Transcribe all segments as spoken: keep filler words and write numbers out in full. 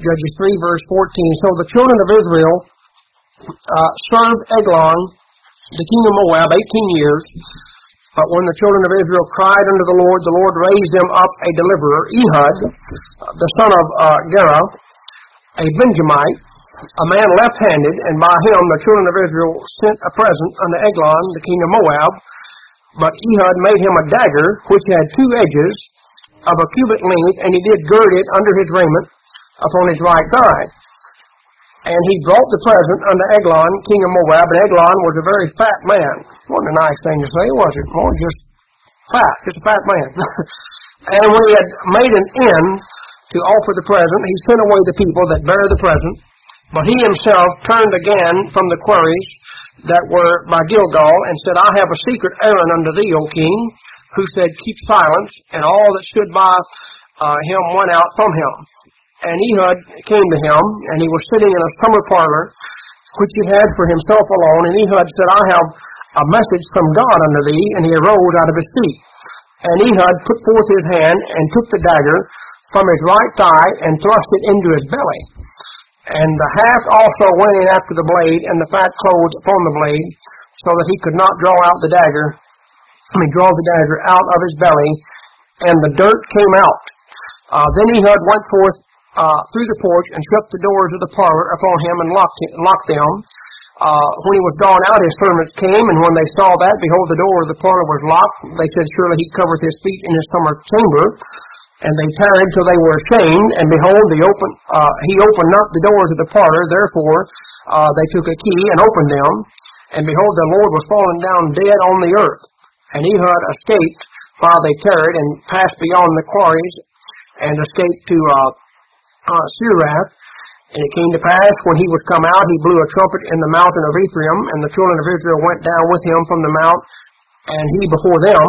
Judges three, verse fourteen. So the children of Israel uh, served Eglon, the king of Moab, eighteen years. But when the children of Israel cried unto the Lord, the Lord raised them up a deliverer, Ehud, the son of uh, Gera, a Benjamite, a man left-handed, and by him the children of Israel sent a present unto Eglon, the king of Moab. But Ehud made him a dagger, which had two edges, of a cubit length, and he did gird it under his raiment upon his right thigh. And he brought the present unto Eglon, king of Moab, and Eglon was a very fat man. Wasn't a nice thing to say, was it? More just fat, just a fat man. And when he had made an end to offer the present, he sent away the people that bare the present. But he himself turned again from the quarries that were by Gilgal, and said, I have a secret errand unto thee, O king, who said, keep silence, and all that stood by uh, him went out from him. And Ehud came to him, and he was sitting in a summer parlor, which he had for himself alone. And Ehud said, I have a message from God unto thee. And he arose out of his seat. And Ehud put forth his hand, and took the dagger from his right thigh, and thrust it into his belly. And the haft also went in after the blade, and the fat clothes upon the blade, so that he could not draw out the dagger, I mean, draw the dagger out of his belly, and the dirt came out. Uh, then Ehud went forth uh, through the porch, and shut the doors of the parlor upon him, and locked, it, locked them. Uh, when he was gone out, his servants came, and when they saw that, behold, the door of the parlor was locked. They said, surely he covereth his feet in his summer chamber. And they tarried till they were ashamed, and behold, the open, uh, he opened not the doors of the parlor. Therefore uh, they took a key and opened them. And behold, the Lord was fallen down dead on the earth. And Ehud escaped while they tarried, and passed beyond the quarries, and escaped to uh, uh, Sirath. And it came to pass, when he was come out, he blew a trumpet in the mountain of Ephraim, and the children of Israel went down with him from the mount, and he before them.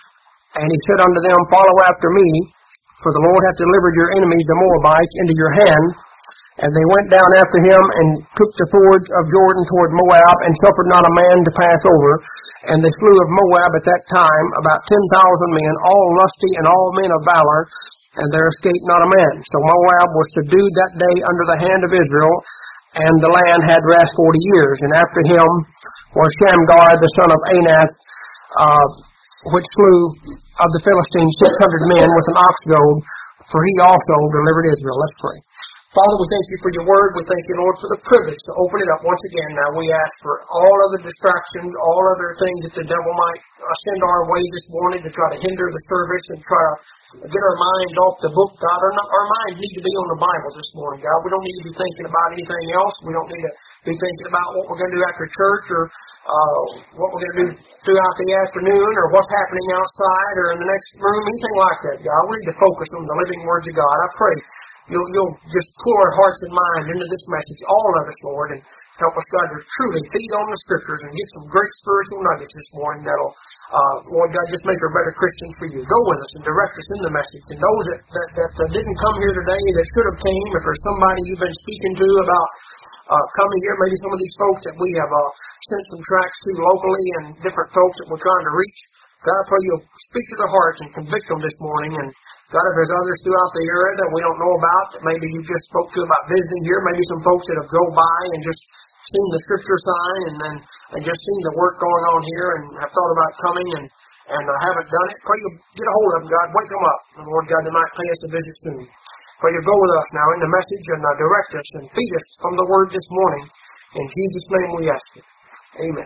And he said unto them, follow after me, for the Lord hath delivered your enemies, the Moabites, into your hand. And they went down after him, and took the fords of Jordan toward Moab, and suffered not a man to pass over. And they slew of Moab at that time about ten thousand men, all lusty and all men of valor, and there escaped not a man. So Moab was subdued that day under the hand of Israel, and the land had rest forty years. And after him was Shamgar, the son of Anath, uh, which slew of the Philistines six hundred men with an ox goad, for he also delivered Israel. Let's pray. Father, we thank you for your word. We thank you, Lord, for the privilege to open it up once again. Now we ask for all other distractions, all other things that the devil might uh, send our way this morning to try to hinder the service and try to get our minds off the book, God. Our, our minds need to be on the Bible this morning, God. We don't need to be thinking about anything else. We don't need to be thinking about what we're going to do after church, or uh, what we're going to do throughout the afternoon, or what's happening outside or in the next room, anything like that, God. We need to focus on the living words of God. I pray You'll, you'll just pour our hearts and minds into this message, all of us, Lord, and help us, God, to truly feed on the Scriptures and get some great spiritual nuggets this morning that'll, uh, Lord God, just make us better Christians for you. Go with us and direct us in the message. And those that, that, that, that didn't come here today that should have came, if there's somebody you've been speaking to about uh, coming here, maybe some of these folks that we have uh, sent some tracts to locally and different folks that we're trying to reach, God, I pray you'll speak to their hearts and convict them this morning. And God, if there's others throughout the area that we don't know about, that maybe you just spoke to about visiting here, maybe some folks that have drove by and just seen the Scripture sign and then and just seen the work going on here and have thought about coming and, and uh, haven't done it, pray you'll get a hold of them, God. Wake them up. And Lord God, they might pay us a visit soon. Pray you'll go with us now in the message and uh, direct us and feed us from the Word this morning. In Jesus' name we ask it. Amen.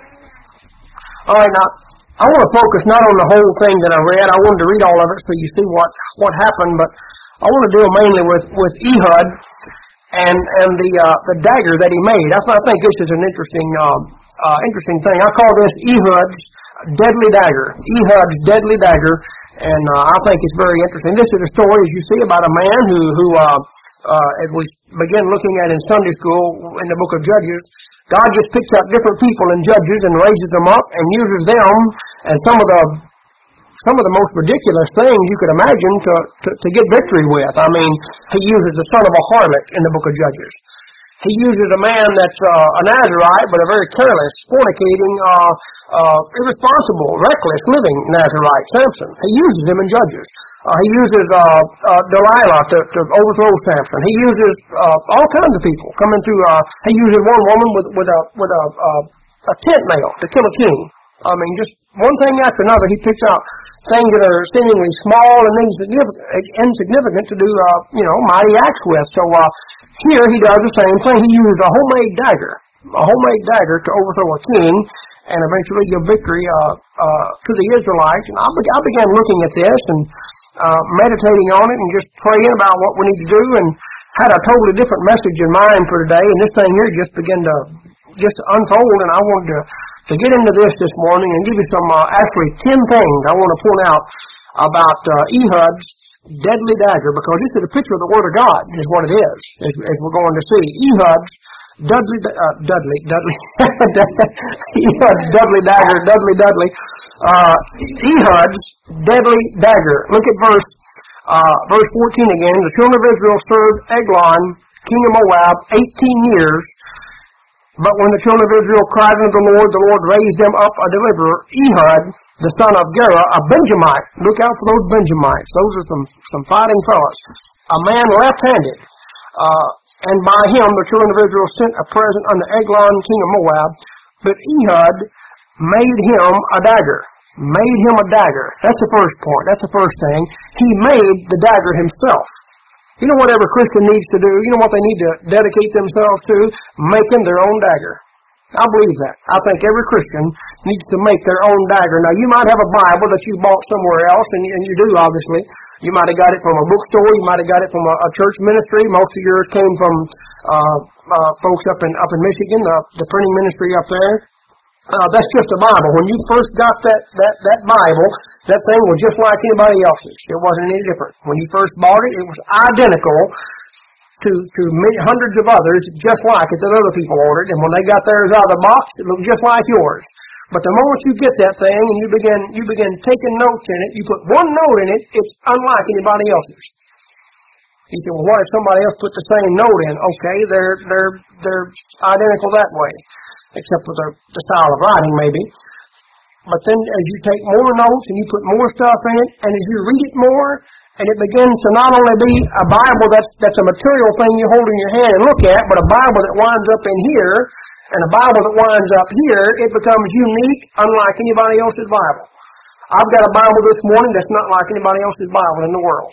All right, now, I want to focus not on the whole thing that I read. I wanted to read all of it so you see what, what happened, but I want to deal mainly with, with Ehud and and the uh, the dagger that he made. I, I think this is an interesting uh, uh, interesting thing. I call this Ehud's deadly dagger. Ehud's deadly dagger, and uh, I think it's very interesting. This is a story, as you see, about a man who who uh, uh, as we begin looking at in Sunday school in the book of Judges. God just picks up different people in Judges and raises them up and uses them as some of the some of the most ridiculous things you could imagine to, to, to get victory with. I mean, he uses the son of a harlot in the book of Judges. He uses a man that's uh, a Nazarite, but a very careless, fornicating, uh, uh, irresponsible, reckless living Nazarite, Samson. He uses him in Judges. Uh, he uses uh, uh, Delilah to, to overthrow Samson. He uses uh, all kinds of people coming through. Uh, he uses one woman with with a with a uh, a tent nail to kill a king. I mean, just one thing after another. He picks out things that are seemingly small and insignificant, insignificant to do, uh, you know, mighty acts with. So uh, here he does the same thing. He uses a homemade dagger, a homemade dagger to overthrow a king and eventually give victory uh, uh, to the Israelites. And I, be- I began looking at this and uh, meditating on it and just praying about what we need to do, and had a totally different message in mind for today. And this thing here just began to just unfold, and I wanted to to get into this this morning and give you some, uh, actually ten things I want to point out about uh, Ehud's deadly dagger, because this is a picture of the Word of God, is what it is, as, as we're going to see. Ehud's Dudley, uh, Dudley, Dudley, Ehud's Dudley dagger, Dudley, Dudley, uh, Ehud's deadly dagger. Look at verse, uh, verse fourteen again. The children of Israel served Eglon, king of Moab, eighteen years. But when the children of Israel cried unto the Lord, the Lord raised them up a deliverer, Ehud, the son of Gera, a Benjamite. Look out for those Benjamites. Those are some, some fighting fellows. A man left-handed. Uh, and by him the children of Israel sent a present unto Eglon, king of Moab. But Ehud made him a dagger. Made him a dagger. That's the first point. That's the first thing. He made the dagger himself. You know what every Christian needs to do? You know what they need to dedicate themselves to? Making their own dagger. I believe that. I think every Christian needs to make their own dagger. Now, you might have a Bible that you bought somewhere else, and, and you do, obviously. You might have got it from a bookstore. You might have got it from a, a church ministry. Most of yours came from uh, uh, folks up in up in Michigan, uh, the printing ministry up there. Uh, that's just a Bible. When you first got that, that, that Bible, that thing was just like anybody else's. It wasn't any different. When you first bought it, it was identical to, to many, hundreds of others, just like it that other people ordered. And when they got theirs out of the box, it looked just like yours. But the moment you get that thing and you begin, you begin taking notes in it, you put one note in it, it's unlike anybody else's. You say, well, what if somebody else put the same note in? Okay, they're, they're, they're identical that way, except for the, the style of writing, maybe. But then as you take more notes and you put more stuff in it, and as you read it more, and it begins to not only be a Bible that's, that's a material thing you hold in your hand and look at, but a Bible that winds up in here, and a Bible that winds up here, it becomes unique, unlike anybody else's Bible. I've got a Bible this morning that's not like anybody else's Bible in the world.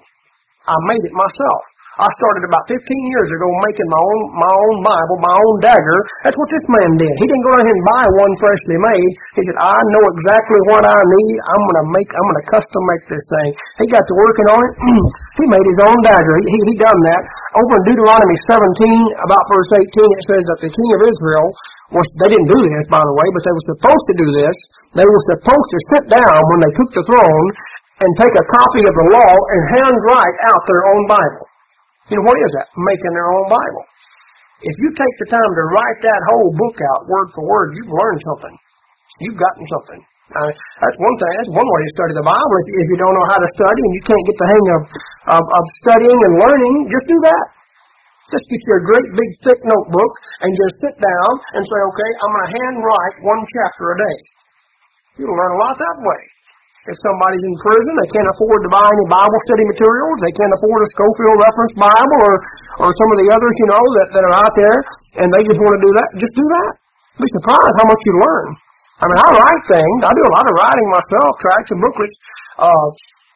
I made it myself. I started about fifteen years ago making my own my own Bible, my own dagger. That's what this man did. He didn't go down here and buy one freshly made. He said, I know exactly what I need. I'm going to make, I'm going to custom make this thing. He got to working on it. He made his own dagger. He, he, he done that. Over in Deuteronomy seventeen, about verse eighteen, it says that the king of Israel was, they didn't do this, by the way, but they were supposed to do this. They were supposed to sit down when they took the throne and take a copy of the law and handwrite out their own Bible. You know, what is that? Making their own Bible. If you take the time to write that whole book out word for word, you've learned something. You've gotten something. Uh, that's one thing. That's one way to study the Bible. If, if you don't know how to study and you can't get the hang of, of, of studying and learning, just do that. Just get you a great big thick notebook and just sit down and say, okay, I'm going to handwrite one chapter a day. You'll learn a lot that way. If somebody's in prison, they can't afford to buy any Bible study materials, they can't afford a Scofield Reference Bible or, or some of the others, you know, that, that are out there, and they just want to do that, just do that. Be surprised how much you learn. I mean, I write things. I do a lot of writing myself, tracts and booklets. Uh,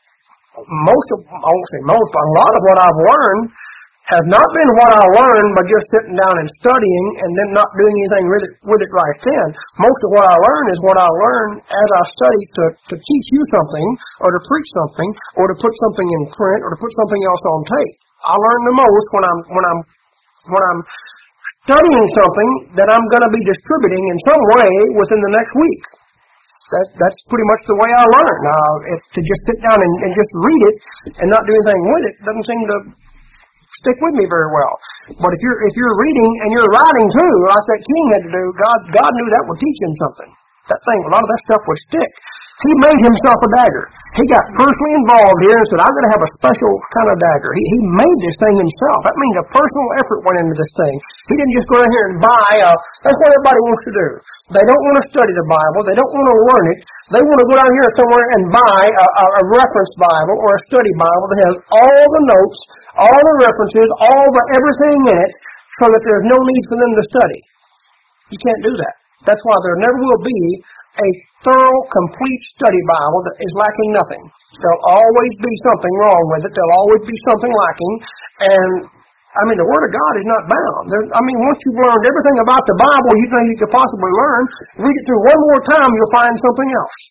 most of, I won't say most, but a lot of what I've learned has not been what I learned by just sitting down and studying and then not doing anything with it, with it right then. Most of what I learn is what I learn as I study to, to teach you something, or to preach something, or to put something in print, or to put something else on tape. I learn the most when I'm when I'm when I'm studying something that I'm going to be distributing in some way within the next week. That that's pretty much the way I learn. Uh, if to just sit down and, and just read it and not do anything with it doesn't seem to stick with me very well. But if you're if you're reading and you're writing too, like that king had to do, God God knew that would teach him something. That thing, a lot of that stuff would stick. He made himself a dagger. He got personally involved here and said, I'm going to have a special kind of dagger. He, he made this thing himself. That means a personal effort went into this thing. He didn't just go in here and buy. Uh, that's what everybody wants to do. They don't want to study the Bible. They don't want to learn it. They want to go down here somewhere and buy a, a, a reference Bible or a study Bible that has all the notes, all the references, all the everything in it, so that there's no need for them to study. You can't do that. That's why there never will be a thorough, complete study Bible that is lacking nothing. There'll always be something wrong with it. There'll always be something lacking. And, I mean, the Word of God is not bound. There, I mean, once you've learned everything about the Bible you think you could possibly learn, read it through one more time, you'll find something else.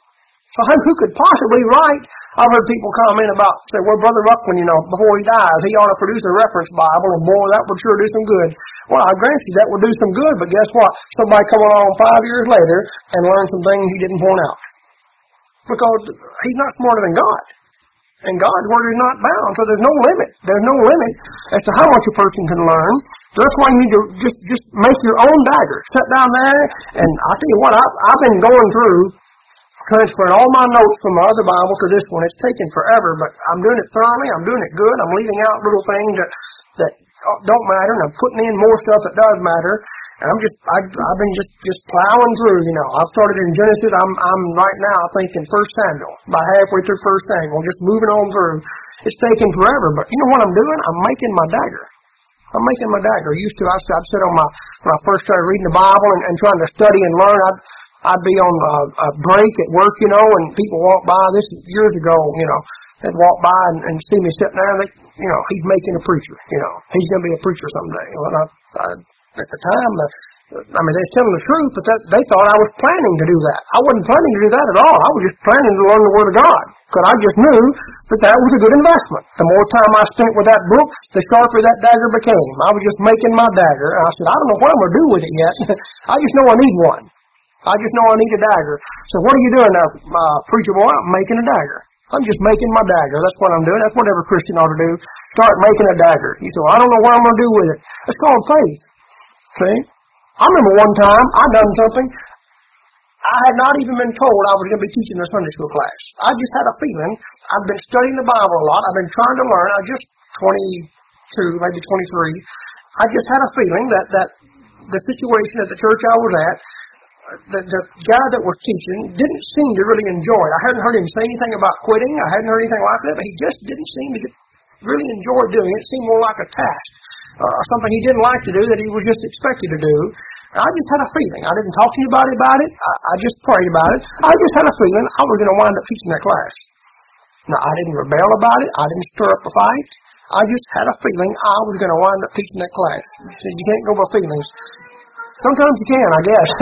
So who could possibly write? I've heard people comment about, say, well, Brother Ruckman, you know, before he dies, he ought to produce a reference Bible, and boy, that would sure do some good. Well, I grant you that would do some good, but guess what? Somebody come along five years later and learn some things he didn't point out. Because he's not smarter than God. And God's Word is not bound, so there's no limit. There's no limit as to how much a person can learn. That's why you need to just, just make your own dagger. Sit down there, and I'll tell you what, I've, I've been going through transferring all my notes from my other Bible to this one. It's taken forever, but I'm doing it thoroughly. I'm doing it good. I'm leaving out little things that, that don't matter, and I'm putting in more stuff that does matter. And I'm just, I've, I've been just, just plowing through, you know. I've started in Genesis. I'm, I'm right now, I think, in First Samuel. About halfway through First Samuel, just moving on through. It's taken forever, but you know what I'm doing? I'm making my dagger. I'm making my dagger. Used to, I'd, I'd sit on my, when I first started reading the Bible and, and trying to study and learn, I'd, I'd be on a, a break at work, you know, and people walk by. This years ago, you know, they'd walk by and, and see me sitting there. And they, you know, he's making a preacher. You know, he's going to be a preacher someday. Well, I, I, at the time, uh, I mean, they was telling the truth, but that, they thought I was planning to do that. I wasn't planning to do that at all. I was just planning to learn the Word of God, because I just knew that that was a good investment. The more time I spent with that book, the sharper that dagger became. I was just making my dagger, and I said, I don't know what I'm going to do with it yet. I just know I need one. I just know I need a dagger. So what are you doing now, uh, preacher boy? I'm making a dagger. I'm just making my dagger. That's what I'm doing. That's what every Christian ought to do. Start making a dagger. You say, well, I don't know what I'm going to do with it. It's called faith. See? I remember one time I done something. I had not even been told I was going to be teaching a Sunday school class. I just had a feeling. I've been studying the Bible a lot. I've been trying to learn. I just twenty-two, maybe twenty-three. I just had a feeling that, that the situation at the church I was at, The, the guy that was teaching didn't seem to really enjoy it. I hadn't heard him say anything about quitting. I hadn't heard anything like that, but he just didn't seem to get, really enjoy doing it. It seemed more like a task, uh, or something he didn't like to do that he was just expected to do. And I just had a feeling. I didn't talk to anybody about it. I, I just prayed about it. I just had a feeling I was going to wind up teaching that class. Now, I didn't rebel about it. I didn't stir up a fight. I just had a feeling I was going to wind up teaching that class. He said, you can't go by feelings. Sometimes you can, I guess.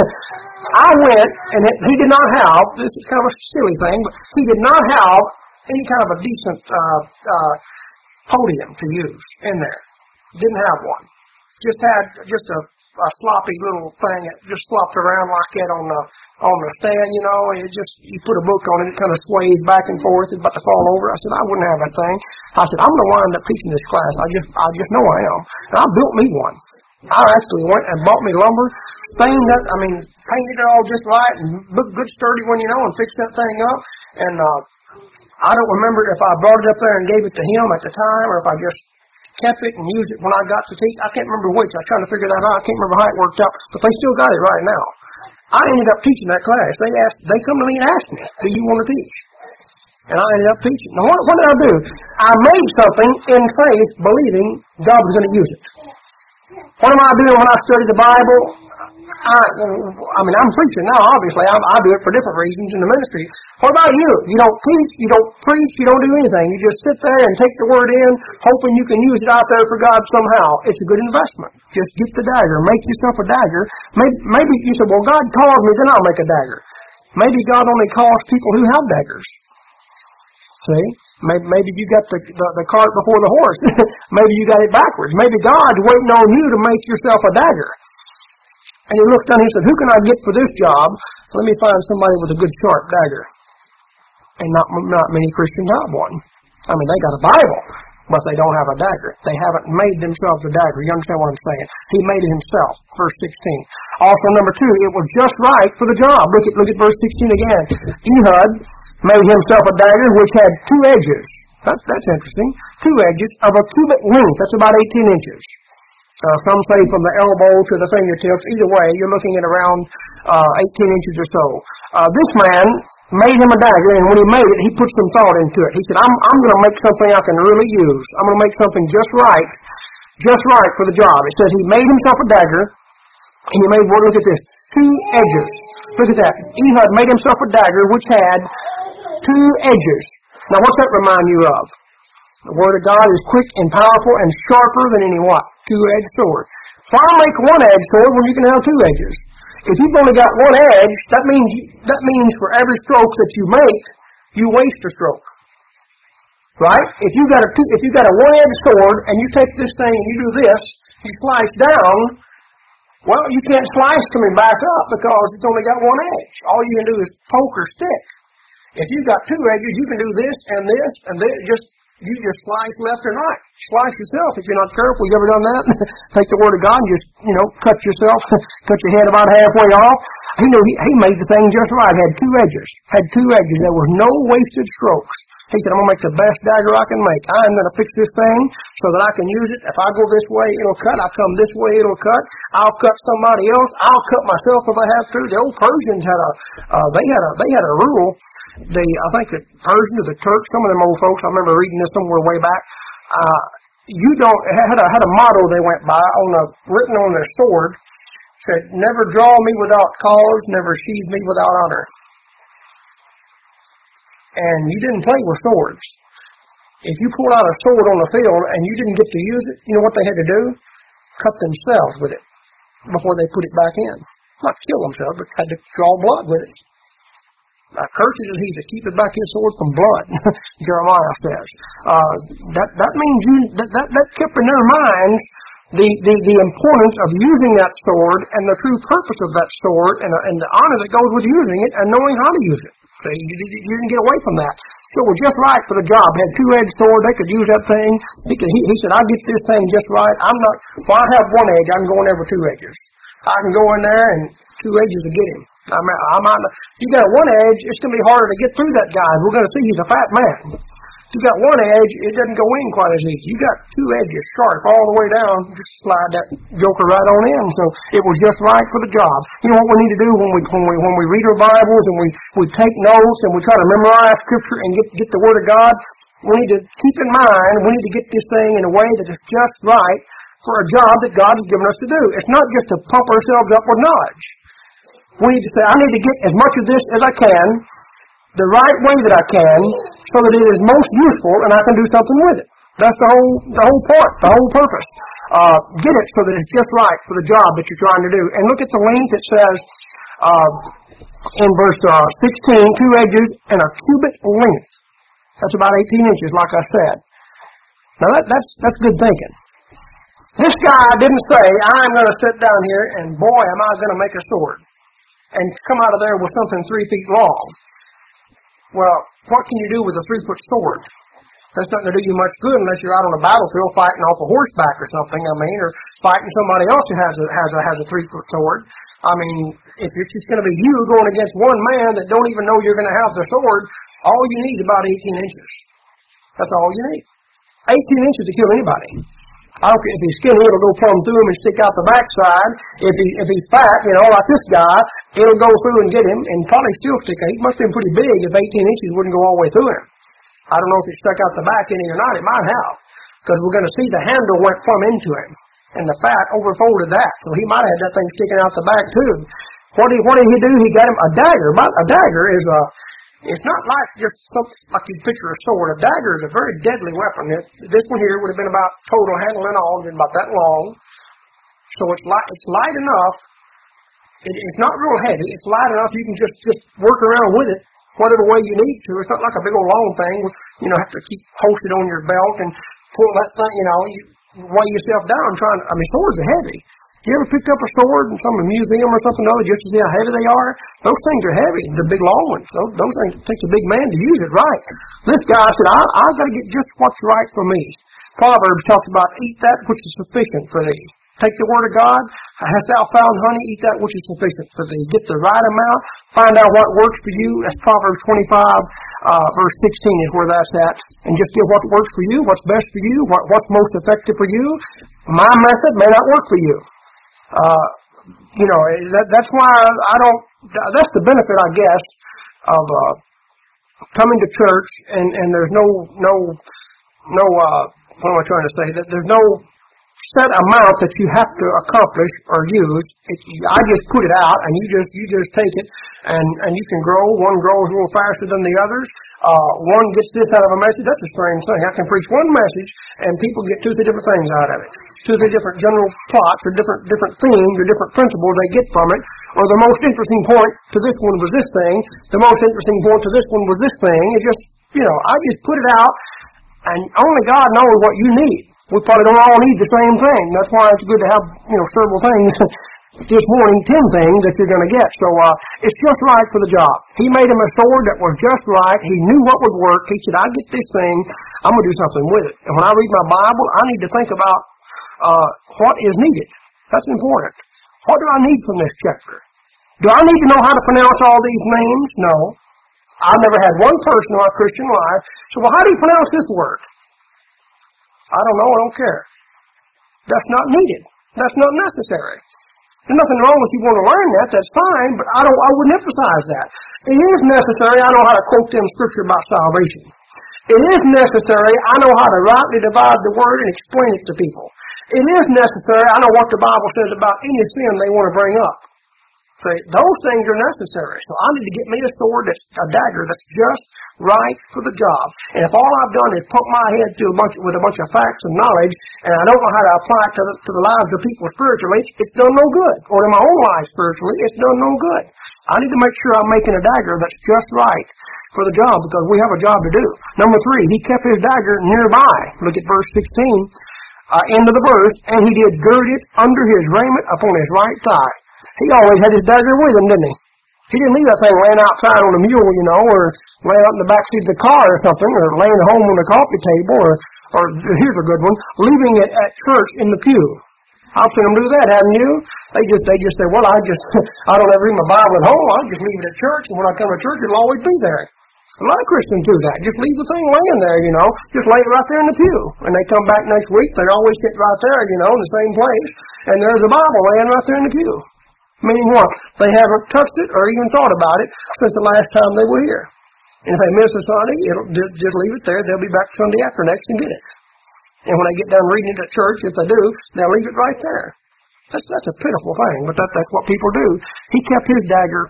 I went, and it, he did not have, this is kind of a silly thing, but he did not have any kind of a decent uh, uh, podium to use in there. Didn't have one. Just had just a, a sloppy little thing that just flopped around like that on the on the stand, you know. And it just, you put a book on it, it kind of sways back and forth, it's about to fall over. I said, I wouldn't have that thing. I said, I'm going to wind up teaching this class. I just, I just know I am. And I built me one. I actually went and bought me lumber, stained that, I mean, painted it all just right, and looked good sturdy one, you know, and fixed that thing up. And uh, I don't remember if I brought it up there and gave it to him at the time, or if I just kept it and used it when I got to teach. I can't remember which. I was trying to figure that out. I can't remember how it worked out, but they still got it right now. I ended up teaching that class. They asked, they come to me and asked me, do you want to teach? And I ended up teaching. Now, what, what did I do? I made something in faith, believing God was going to use it. What am I doing when I study the Bible? I, I mean, I'm preaching now, obviously. I, I do it for different reasons in the ministry. What about you? You don't teach, you don't preach, you don't do anything. You just sit there and take the Word in, hoping you can use it out there for God somehow. It's a good investment. Just get the dagger. Make yourself a dagger. Maybe, maybe you say, well, God called me, then I'll make a dagger. Maybe God only calls people who have daggers. See? Maybe, maybe you got the, the, the cart before the horse. Maybe you got it backwards. Maybe God's waiting on you to make yourself a dagger. And he looked down and he said, who can I get for this job? Let me find somebody with a good sharp dagger. And not, not many Christians have one. I mean, they got a Bible. but they don't have a dagger. They haven't made themselves a dagger. You understand what I'm saying? He made it himself. Verse sixteen. Also, number two, it was just right for the job. Look at look at verse sixteen again. Ehud made himself a dagger which had two edges. That, that's interesting. Two edges of a cubit length. That's about eighteen inches. Uh, some say from the elbow to the fingertips. Either way, you're looking at around uh, eighteen inches or so. Uh, this man made him a dagger, and when he made it, he put some thought into it. He said, I'm, I'm going to make something I can really use. I'm going to make something just right, just right for the job. It says he made himself a dagger, and he made, look at this, two edges. Look at that. Ehud made himself a dagger which had two edges. Now, what's that remind you of? The Word of God is quick and powerful and sharper than any what? Two-edged sword. Why make one-edged sword when you can have two edges? If you've only got one edge, that means that means for every stroke that you make, you waste a stroke. Right? If you got a two, if you got a one-edged sword and you take this thing and you do this, you slice down. Well, you can't slice coming back up because it's only got one edge. All you can do is poke or stick. If you've got two edges, you can do this and this and this. Just you just slice left or right. Slice yourself if you're not careful. You ever done that? Take the Word of God and just, you know, cut yourself, cut your head about halfway off. He knew he, he made the thing just right. Had two edges. Had two edges. There was no wasted strokes. He said, I'm going to make the best dagger I can make. I'm going to fix this thing so that I can use it. If I go this way, it'll cut. I come this way, it'll cut. I'll cut somebody else. I'll cut myself if I have to. The old Persians had a, uh, they had a, they had a rule. The, I think the Persians or the Turks, some of them old folks, I remember reading this somewhere way back. Uh, you don't, had a, had a motto they went by on a, written on their sword. Said, never draw me without cause, never sheathe me without honor. And you didn't play with swords. If you pulled out a sword on the field and you didn't get to use it, you know what they had to do? Cut themselves with it before they put it back in. Not kill themselves, but had to draw blood with it. Uh, curses is he to keep it back his sword from blood, Jeremiah says. Uh, that that means you that, that that kept in their minds the, the, the importance of using that sword and the true purpose of that sword and, uh, and the honor that goes with using it and knowing how to use it. So you, you didn't get away from that. So it was just right for the job. Had two-edged sword, they could use that thing. He, could, he, he said, I'll get this thing just right. I'm not, well, I have one edge, I can go in there with two edges. I can go in there and two edges to get him. I mean, I might not, if you got one edge, it's going to be harder to get through that guy. We're going to see he's a fat man. If you got one edge, it doesn't go in quite as easy. You got two edges sharp all the way down, just slide that joker right on in. So it was just right for the job. You know what we need to do when we when we when we read our Bibles and we, we take notes and we try to memorize Scripture and get get the Word of God? We need to keep in mind we need to get this thing in a way that is just right for a job that God has given us to do. It's not just to pump ourselves up with knowledge. We need to say, I need to get as much of this as I can, the right way that I can, so that it is most useful and I can do something with it. That's the whole the whole point, the whole purpose. Uh, get it so that it's just right for the job that you're trying to do. And look at the length. It says uh, in verse uh, sixteen, two edges and a cubit length. That's about eighteen inches, like I said. Now that, that's that's good thinking. This guy didn't say, I'm going to sit down here and boy, am I going to make a sword and come out of there with something three feet long. Well, what can you do with a three-foot sword? That's not going to do you much good unless you're out on a battlefield fighting off a horseback or something, I mean, or fighting somebody else who has a, has a, has a three-foot sword. I mean, if it's just going to be you going against one man that don't even know you're going to have the sword, all you need is about eighteen inches. That's all you need. eighteen inches to kill anybody. I don't care if he's skinny, it'll go plumb through him and stick out the backside. If he if he's fat, you know, like this guy, it'll go through and get him and probably still stick out. He must have been pretty big if eighteen inches wouldn't go all the way through him. I don't know if it stuck out the back any or not. It might have, because we're going to see the handle went plumb into him, and the fat overfolded that. So he might have had that thing sticking out the back too. What did what did he do? He got him a dagger. A dagger is a It's not like just something like you'd picture a sword. A dagger is a very deadly weapon. It, this one here would have been about total handle and all, been about that long. So it's light. It's light enough. It, it's not real heavy. It's light enough you can just just work around with it whatever way you need to. It's not like a big old long thing. You know, have to keep posted on your belt and pull that thing. You know, you weigh yourself down trying. I mean, swords are heavy. You ever picked up a sword in some museum or something or other just to see how heavy they are? Those things are heavy, the big long ones. Those, those things, it takes a big man to use it right. This guy said, I, I've got to get just what's right for me. Proverbs talks about eat that which is sufficient for thee. Take the word of God. Hast thou found honey? Eat that which is sufficient for thee. Get the right amount. Find out what works for you. That's Proverbs twenty-five, uh, verse sixteen is where that's at. And just get what works for you, what's best for you, what, what's most effective for you. My method may not work for you. Uh, you know, that, that's why I don't, that's the benefit, I guess, of uh, coming to church and, and there's no, no, no, uh, what am I trying to say? That there's no set amount that you have to accomplish or use. It, I just put it out, and you just you just take it, and, and you can grow. One grows a little faster than the others. Uh, one gets this out of a message. That's a strange thing. I can preach one message, and people get two or three different things out of it. Two or three different general plots, or different different themes, or different principles they get from it. Or the most interesting point to this one was this thing. The most interesting point to this one was this thing. It just, you know, I just put it out, and only God knows what you need. We probably don't all need the same thing. That's why it's good to have, you know, several things. This morning, ten things that you're going to get. So uh, it's just right for the job. He made him a sword that was just right. He knew what would work. He said, I get this thing. I'm going to do something with it. And when I read my Bible, I need to think about uh, what is needed. That's important. What do I need from this chapter? Do I need to know how to pronounce all these names? No. I've never had one person in my Christian life. So, well, how do you pronounce this word? I don't know. I don't care. That's not needed. That's not necessary. There's nothing wrong with you want to learn that. That's fine, but I don't. I wouldn't emphasize that. It is necessary. I know how to quote them scripture about salvation. It is necessary. I know how to rightly divide the word and explain it to people. It is necessary. I know what the Bible says about any sin they want to bring up. So those things are necessary. So I need to get me a sword that's a dagger that's just right for the job. And if all I've done is pump my head through a bunch with a bunch of facts and knowledge, and I don't know how to apply it to the, to the lives of people spiritually, it's done no good. Or to my own life spiritually, it's done no good. I need to make sure I'm making a dagger that's just right for the job, because we have a job to do. Number three, he kept his dagger nearby. Look at verse sixteen, uh, end of the verse, and he did gird it under his raiment upon his right thigh. He always had his dagger with him, didn't he? He didn't leave that thing laying outside on a mule, you know, or laying out in the back seat of the car or something, or laying at home on the coffee table, or, or here's a good one, leaving it at church in the pew. I've seen them do that, haven't you? They just they just say, well, I just I don't ever read my Bible at home. I just leave it at church, and when I come to church, it'll always be there. A lot of Christians do that. Just leave the thing laying there, you know. Just lay it right there in the pew. And they come back next week, they always sit right there, you know, in the same place, and there's a Bible laying right there in the pew. Meaning what? They haven't touched it or even thought about it since the last time they were here. And if they miss a Sunday, it'll just, just leave it there. They'll be back Sunday after next and get it. And when they get done reading it at church, if they do, they'll leave it right there. That's that's a pitiful thing, but that, that's what people do. He kept his dagger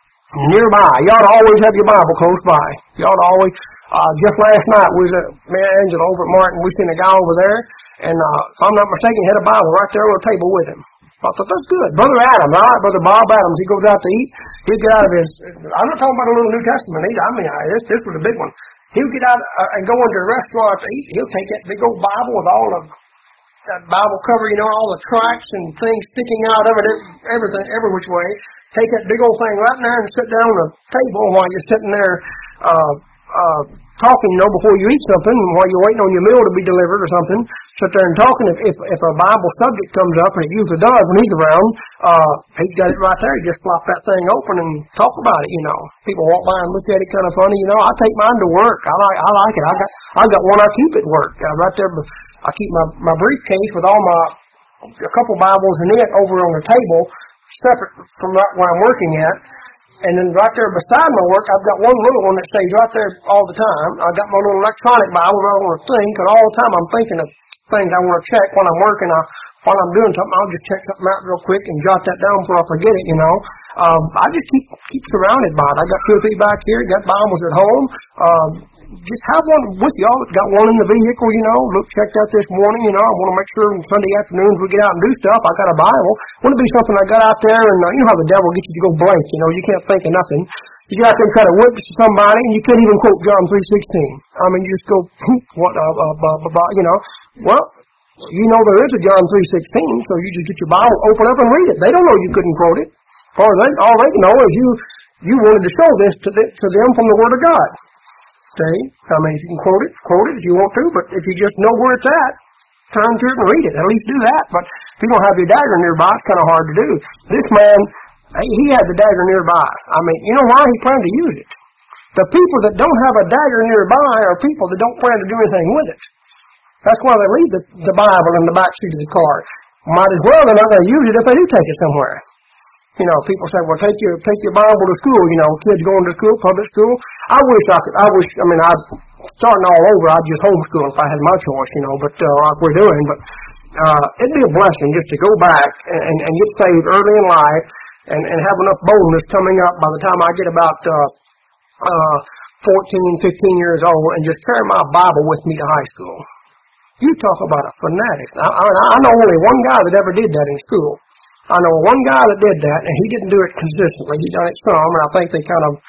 nearby. You ought to always have your Bible close by. You ought to always, uh, just last night, we was at me and Angela over at Martin. We seen a guy over there, and uh, if I'm not mistaken, he had a Bible right there on the table with him. I thought, that's good. Brother Adams, all right, Brother Bob Adams, he goes out to eat. He'll get out of his, I'm not talking about a little New Testament either. I mean, I, this, this was a big one. He'll get out uh, and go into a restaurant to eat. He'll take that big old Bible with all of that Bible cover, you know, all the tracts and things sticking out of it, everything, every which way. Take that big old thing right there and sit down on the table while you're sitting there, uh, uh, talking, you know, before you eat something, while you're waiting on your meal to be delivered or something. Sit there and talking. If if, if a Bible subject comes up, and it usually does when he's around, uh, he's got it right there. He just flop that thing open and talk about it, you know. People walk by and look at it kind of funny, you know. I take mine to work. I like I like it. I got I got one I keep at work. Uh, right there, I keep my, my briefcase with all my, a couple Bibles in it over on the table, separate from right where I'm working at. And then right there beside my work, I've got one little one that stays right there all the time. I've got my little electronic Bible right on the thing, because all the time I'm thinking of things I want to check when I'm working. I, while I'm doing something, I'll just check something out real quick and jot that down before I forget it, you know. Um, I just keep keep surrounded by it. I got two or three back here, got Bibles at home. Um, just have one with y'all. Got one in the vehicle, you know. Look, checked out this morning, you know. I want to make sure on Sunday afternoons we get out and do stuff. I got a Bible. Wouldn't it be something I got out there, and uh, you know how the devil gets you to go blank, you know. You can't think of nothing. You get out there and try to witness to somebody, and you couldn't even quote John three sixteen. I mean, you just go, what, uh, uh, uh, uh, uh, you know. Well, you know there is a John three sixteen, so you just get your Bible, open up and read it. They don't know you couldn't quote it. All they, all they know is you you wanted to show this to, the, to them from the Word of God. See? I mean, if you can quote it, quote it if you want to, but if you just know where it's at, turn to it and read it. At least do that. But if you don't have your dagger nearby, it's kind of hard to do. This man, he had the dagger nearby. I mean, you know why he planned to use it? The people that don't have a dagger nearby are people that don't plan to do anything with it. That's why they leave the, the Bible in the back seat of the car. Might as well, they're not going to use it if they do take it somewhere. You know, people say, well, take your take your Bible to school. You know, kids going to school, public school. I wish I could. I wish. I mean, I'm starting all over. I'd just homeschool if I had my choice. You know, but uh, like we're doing. But uh, it'd be a blessing just to go back and, and, and get saved early in life and, and have enough boldness coming up by the time I get about uh, uh, fourteen, fifteen years old and just carry my Bible with me to high school. You talk about a fanatic. I, I, I know only one guy that ever did that in school. I know one guy that did that, and he didn't do it consistently. He done it some, and I think they kind of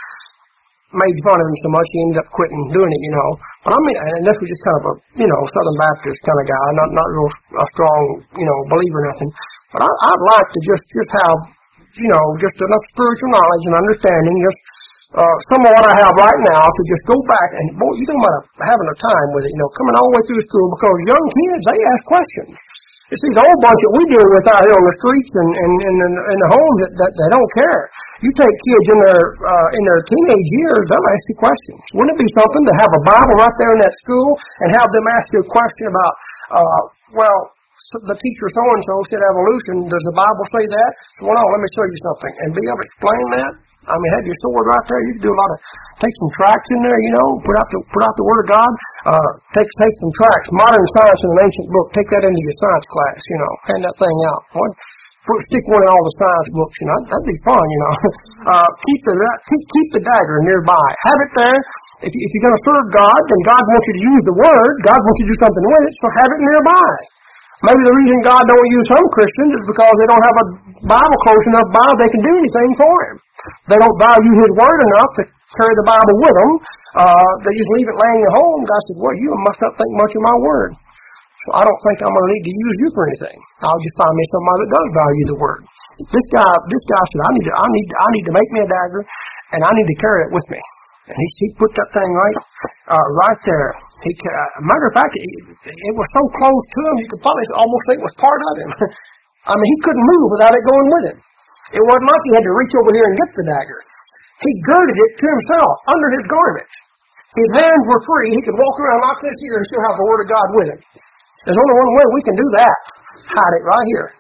made fun of him so much he ended up quitting doing it, you know. But I mean, and this was just kind of a, you know, Southern Baptist kind of guy, not not real a strong, you know, believer or nothing. But I, I'd like to just just have, you know, just enough spiritual knowledge and understanding, just uh, some of what I have right now to just go back and, boy, you're talking about having a time with it, you know, coming all the way through school, because young kids, they ask questions. It's these old bunch that we deal with out here on the streets and and and in, in the homes that, that they don't care. You take kids in their uh, in their teenage years, they'll ask you questions. Wouldn't it be something to have a Bible right there in that school and have them ask you a question about, uh, well, the teacher so and so said evolution. Does the Bible say that? Well, no, let me show you something, and be able to explain that. I mean, have your sword right there. You can do a lot of, take some tracts in there, you know, put out the put out the Word of God. Uh, take take some tracts, modern science in an ancient book. Take that into your science class, you know, hand that thing out. One, stick one in all the science books, you know. That'd be fun, you know. Uh, keep the keep keep the dagger nearby. Have it there. If you, if you're going to serve God, then God wants you to use the Word. God wants you to do something with it, so have it nearby. Maybe the reason God don't use some Christians is because they don't have a Bible close enough by they can do anything for Him. They don't value His Word enough to carry the Bible with them. Uh, they just leave it laying at home. God said, well, you must not think much of my Word. So I don't think I'm going to need to use you for anything. I'll just find me somebody that does value the Word. This guy, this guy said, I need to, I need, I need to make me a dagger, and I need to carry it with me. And he, he put that thing right, uh, right there. He, uh, matter of fact, it, it was so close to him, you could probably almost think it was part of him. I mean, he couldn't move without it going with him. It wasn't like he had to reach over here and get the dagger. He girded it to himself under his garment. His hands were free. He could walk around like this here and still have the Word of God with him. There's only one way we can do that. Hide it right here.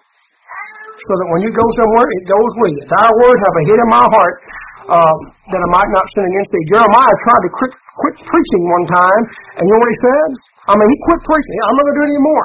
So that when you go somewhere, it goes with you. Thy word have I hid in my heart, uh, that I might not sin against thee. Jeremiah tried to quit, quit preaching one time, and you know what he said? I mean, he quit preaching. I'm not going to do it anymore.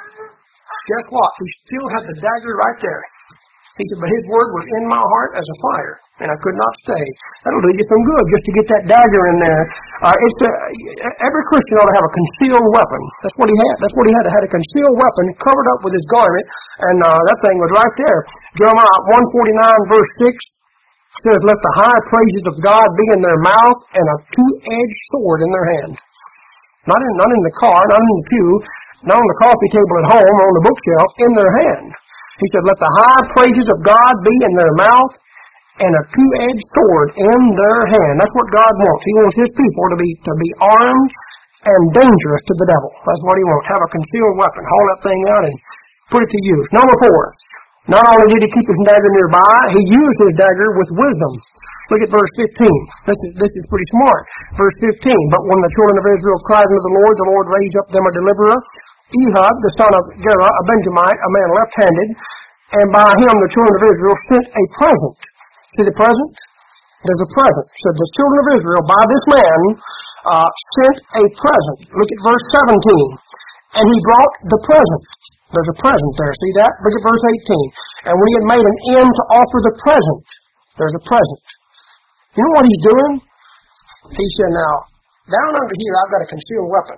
Guess what? He still had the dagger right there. He said, but his word was in my heart as a fire, and I could not stay. That'll do you some good just to get that dagger in there. Uh, it's a, every Christian ought to have a concealed weapon. That's what he had. That's what he had. He had a concealed weapon covered up with his garment, and uh, that thing was right there. Jeremiah one forty-nine verse six says, let the high praises of God be in their mouth and a two-edged sword in their hand. Not in, not in the car, not in the pew, not on the coffee table at home or on the bookshelf, in their hand. He said, let the high praises of God be in their mouth and a two-edged sword in their hand. That's what God wants. He wants His people to be to be armed and dangerous to the devil. That's what He wants. Have a concealed weapon. Haul that thing out and put it to use. Number four, not only did he keep his dagger nearby, he used his dagger with wisdom. Look at verse fifteen. This is, this is pretty smart. Verse fifteen, but when the children of Israel cried unto the Lord, the Lord raised up them a deliverer, Ehud, the son of Gera, a Benjamite, a man left-handed, and by him the children of Israel sent a present. See the present? There's a present. So the children of Israel, by this man, uh, sent a present. Look at verse seventeen. And he brought the present. There's a present there. See that? Look at verse eighteen. And when he had made an end to offer the present, there's a present. You know what he's doing? He said, now, down under here I've got a concealed weapon.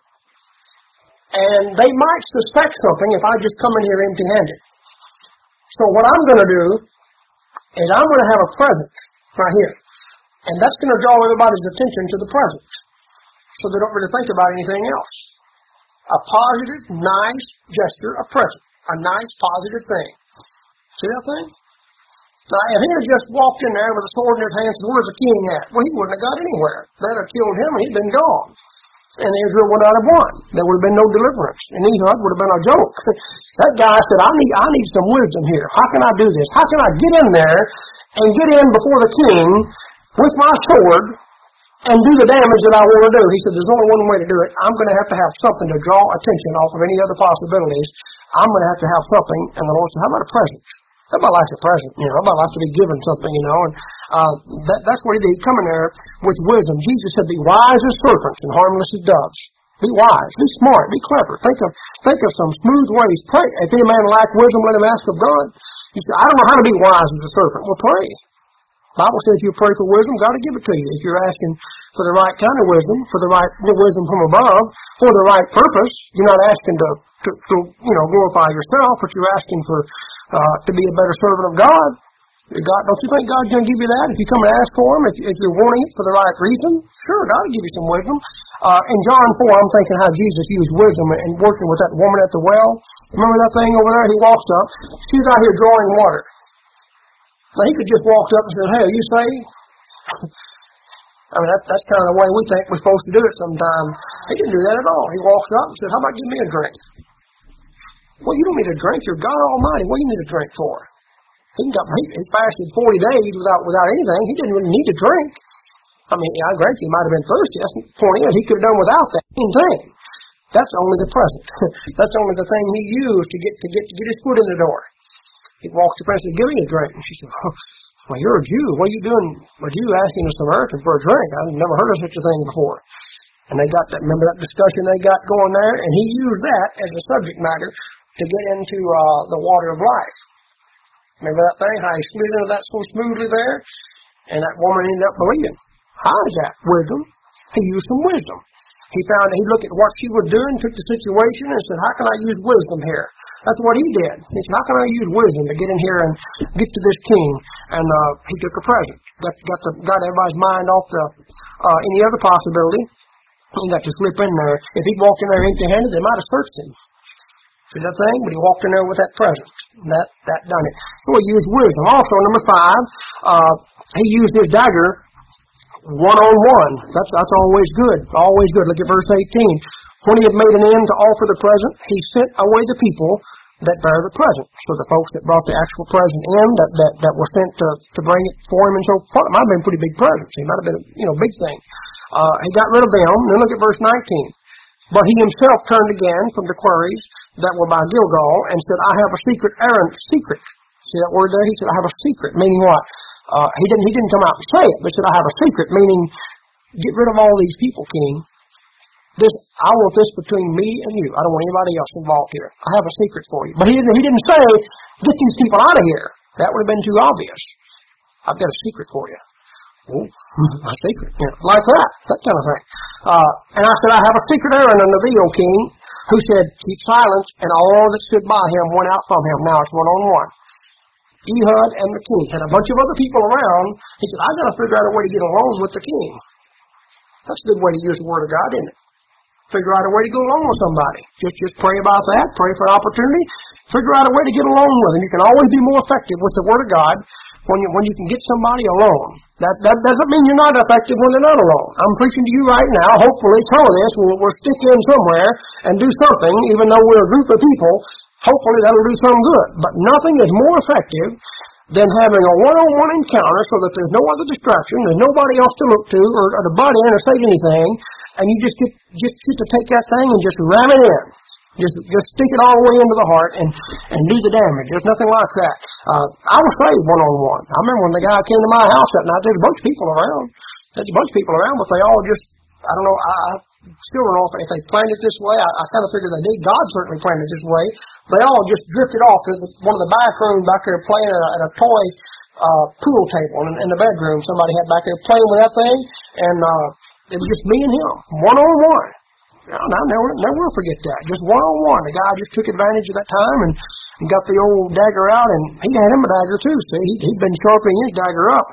And they might suspect something if I just come in here empty-handed. So what I'm going to do is I'm going to have a present right here. And that's going to draw everybody's attention to the present. So they don't really think about anything else. A positive, nice gesture, a present. A nice, positive thing. See that thing? Now, if he had just walked in there with a sword in his hand and said, where's the king at? Well, he wouldn't have got anywhere. They'd have killed him and he'd been gone. And Israel would not have won. There would have been no deliverance. And Ehud would have been a joke. That guy said, I need, I need some wisdom here. How can I do this? How can I get in there and get in before the king with my sword and do the damage that I want to do? He said, there's only one way to do it. I'm going to have to have something to draw attention off of any other possibilities. I'm going to have to have something. And the Lord said, how about a present? Everybody likes a present, you know. Everybody likes to be given something, you know. And uh, that, that's what he did. He'd come in there with wisdom. Jesus said, be wise as serpents and harmless as doves. Be wise. Be smart. Be clever. Think of think of some smooth ways. Pray. If any man lack wisdom, let him ask of God. He said, I don't know how to be wise as a serpent. Well, pray. The Bible says if you pray for wisdom, God will give it to you. If you're asking for the right kind of wisdom, for the right the wisdom from above, for the right purpose, you're not asking to, to, to you know, glorify yourself, but you're asking for uh, to be a better servant of God. God, don't you think God's going to give you that if you come and ask for Him? If, if you're wanting it for the right reason, sure, God will give you some wisdom. Uh, in John four, I'm thinking how Jesus used wisdom in working with that woman at the well. Remember that thing over there? He walks up. She's out here drawing water. Now, he could just walk up and say, hey, are you saved? I mean, that, that's kind of the way we think we're supposed to do it sometimes. He didn't do that at all. He walks up and said, how about give me a drink? Well, you don't need a drink. You're God Almighty. What do you need a drink for? He, got, he, he fasted forty days without without anything. He didn't really need to drink. I mean, I grant you, he might have been thirsty. That's the point is, he could have done without that same thing. That's only the present. That's only the thing he used to get to get to get his foot in the door. He walked up and said, give me a drink. And she said, well, you're a Jew. What are you doing? A Jew asking a Samaritan for a drink? I've never heard of such a thing before. And they got that, remember that discussion they got going there? And he used that as a subject matter to get into uh, the water of life. Remember that thing? How he slid into that so smoothly there? And that woman ended up believing. How is that? Wisdom. He used some wisdom. He found that he looked at what she was doing, took the situation, and said, how can I use wisdom here? That's what he did. He said, how can I use wisdom to get in here and get to this king? And uh, he took a present. Got, got, the, got everybody's mind off the uh, any other possibility. He got to slip in there. If he'd walked in there empty-handed, they might have searched him. See that thing? But he walked in there with that present. That that done it. So he used wisdom. Also, number five, uh, he used his dagger one-on-one. That's that's always good. Always good. Look at verse eighteen. When he had made an end to offer the present, he sent away the people that bear the present. So the folks that brought the actual present in, that that, that were sent to, to bring it for him and so forth. It might have been pretty big presents. It might have been a you know, big thing. Uh, he got rid of them. Then look at verse nineteen. But he himself turned again from the quarries that were by Gilgal and said, I have a secret errand. Secret. See that word there? He said, I have a secret. Meaning what? Uh, he didn't He didn't come out and say it, but he said, I have a secret. Meaning, get rid of all these people, king. This, I want this between me and you. I don't want anybody else involved here. I have a secret for you. But he didn't, he didn't say, get these people out of here. That would have been too obvious. I've got a secret for you. Oh, my secret. Yeah, like that. That kind of thing. Uh, and I said, I have a secret errand unto thee, O king, who said, keep silence, and all that stood by him went out from him. Now it's one-on-one. Ehud and the king. And a bunch of other people around. He said, I've got to figure out a way to get along with the king. That's a good way to use the word of God, isn't it? Figure out a way to go along with somebody. Just just pray about that. Pray for an opportunity. Figure out a way to get along with them. You can always be more effective with the word of God when you when you can get somebody alone. That that doesn't mean you're not effective when they're not alone. I'm preaching to you right now. Hopefully some of this will, will stick in somewhere and do something, even though we're a group of people. Hopefully that'll do some good. But nothing is more effective than having a one-on-one encounter so that there's no other distraction, there's nobody else to look to or, or to butt in or say anything, and you just get just get to take that thing and just ram it in. Just just stick it all the way into the heart and, and do the damage. There's nothing like that. Uh, I was saved one-on-one. I remember when the guy came to my house that night, there's a bunch of people around. There's a bunch of people around, but they all just, I don't know, I, I still don't know if they planned it this way. I, I kind of figured they did. God certainly planned it this way. They all just drifted off to the, one of the back rooms back there playing at a, at a toy uh, pool table in, in the bedroom. Somebody had back there playing with that thing, and uh, it was just me and him, one-on-one. I'll never, never will forget that. Just one-on-one. The guy just took advantage of that time and, and got the old dagger out, and he had him a dagger too. See, he, he'd been sharpening his dagger up.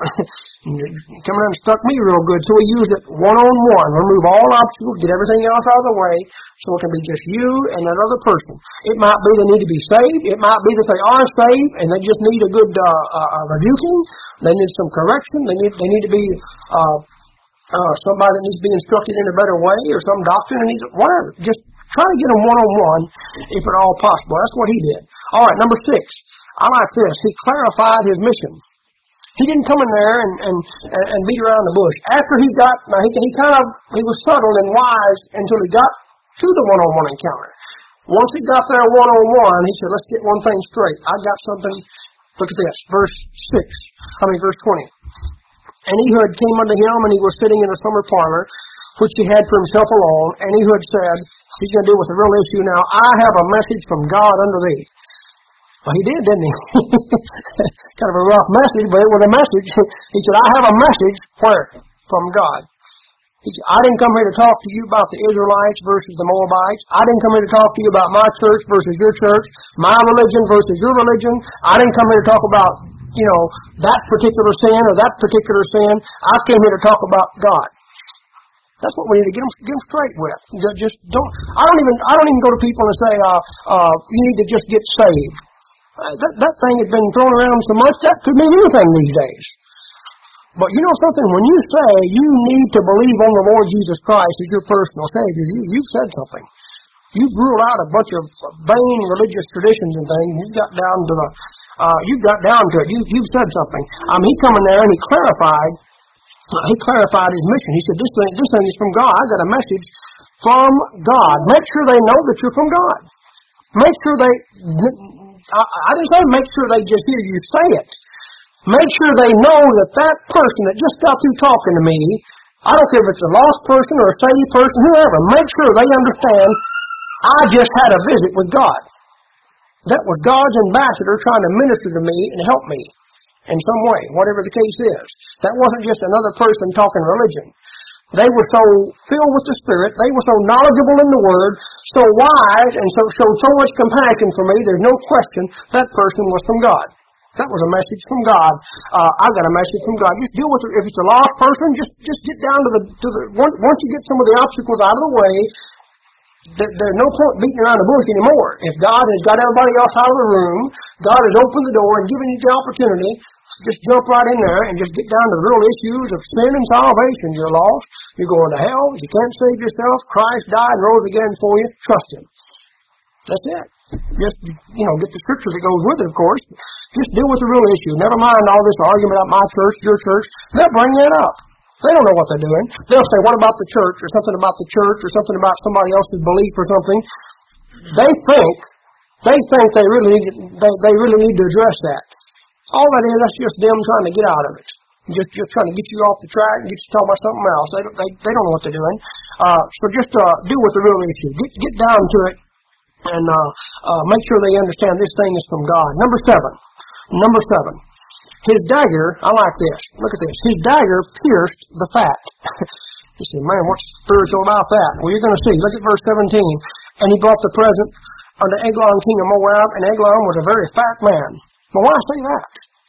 Come around and stuck me real good. So he used it one-on-one. Remove all obstacles, get everything else out of the way, so it can be just you and that other person. It might be they need to be saved. It might be that they are saved and they just need a good uh, uh, rebuking. They need some correction. They need they need to be uh, uh, somebody that needs to be instructed in a better way, or some doctrine, and needs whatever. Just try to get them one-on-one, if at all possible. That's what he did. All right, number six. I like this. He clarified his mission. He didn't come in there and and, and beat around the bush. After he got, now he, he kind of he was subtle and wise until he got to the one-on-one encounter. Once he got there one-on-one, he said, "Let's get one thing straight. I got something." Look at this, verse six. I mean, verse twenty. And Ehud came unto him, and he was sitting in a summer parlor, which he had for himself alone. And Ehud said, he's going to deal with the real issue now. "I have a message from God unto thee." Well, he did, didn't he? Kind of a rough message, but it was a message. He said, "I have a message where? From God." He said, "I didn't come here to talk to you about the Israelites versus the Moabites. I didn't come here to talk to you about my church versus your church, my religion versus your religion. I didn't come here to talk about, you know, that particular sin or that particular sin. I came here to talk about God." That's what we need to get them, get them straight with. Just don't. I don't even. I don't even go to people and say, uh, uh, "You need to just get saved." Uh, that that thing has been thrown around so much that could mean anything these days. But you know something? When you say you need to believe on the Lord Jesus Christ as your personal Savior, you, you've said something. You've ruled out a bunch of vain religious traditions and things. You've got down to the. Uh, you've got down to it. You, you've said something. Um, he come in there and he clarified. He clarified his mission. He said, this thing, this thing is from God. I got a message from God. Make sure they know that you're from God. Make sure they, I, I didn't say make sure they just hear you say it. Make sure they know that that person that just got through talking to me, I don't care if it's a lost person or a saved person, whoever, make sure they understand I just had a visit with God. That was God's ambassador trying to minister to me and help me in some way, whatever the case is. That wasn't just another person talking religion. They were so filled with the Spirit, they were so knowledgeable in the Word, so wise, and so showed so much compassion for me, there's no question that person was from God. That was a message from God. Uh, I got a message from God. Just deal with it. If it's a lost person, just just get down to the to the once, once you get some of the obstacles out of the way, there, there's no point beating around the bush anymore. If God has got everybody else out of the room, God has opened the door and given you the opportunity, just jump right in there and just get down to the real issues of sin and salvation. You're lost. You're going to hell. You can't save yourself. Christ died and rose again for you. Trust Him. That's it. Just, you know, get the scripture that goes with it, of course. Just deal with the real issue. Never mind all this argument about my church, your church. They'll bring that up. They don't know what they're doing. They'll say, what about the church, or something about the church, or something about somebody else's belief or something. They think, they think they really need to, they, they really need to address that. All that is, that's just them trying to get out of it. Just, just trying to get you off the track and get you talking about something else. They don't, they, they don't know what they're doing. Uh, so just uh, deal with the real issue. Get, get down to it. And uh, uh, make sure they understand this thing is from God. Number seven. Number seven. His dagger, I like this. Look at this. His dagger pierced the fat. You say, man, what's spiritual about that? Well, you're going to see. Look at verse seventeen. And he brought the present unto Eglon, king of Moab, and Eglon was a very fat man. Well, why say that?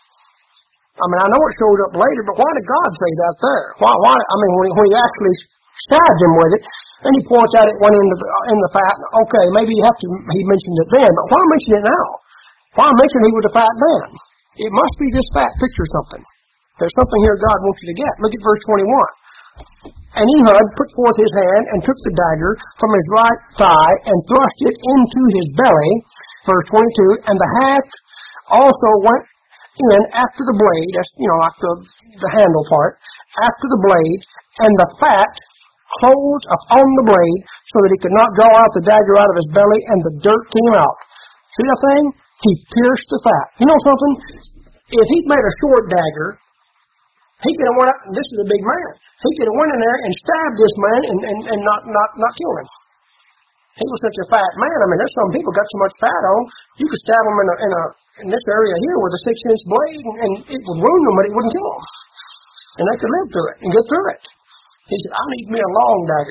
I mean, I know it shows up later, but why did God say that there? Why? Why? I mean, when he, when he actually stabbed him with it, and he points out it went into the, in the fat. Okay, maybe you have to, he mentioned it then, but why mention it now? Why mention he was a fat man? It must be this fat picture something. There's something here God wants you to get. Look at verse twenty-one. And Ehud put forth his hand and took the dagger from his right thigh and thrust it into his belly. Verse twenty-two. And the haft also went in after the blade, that's, you know, like the, the handle part, after the blade, and the fat closed upon the blade so that he could not draw out the dagger out of his belly, and the dirt came out. See that thing? He pierced the fat. You know something? If he'd made a short dagger, he could have went up, and this is a big man, he could have went in there and stabbed this man and, and, and not, not, not kill him. He was such a fat man. I mean, there's some people got so much fat on, you could stab him in a, in a in this area here with a six-inch blade, and, and it would wound them, but it wouldn't kill them. And they could live through it and get through it. He said, I need me a long dagger.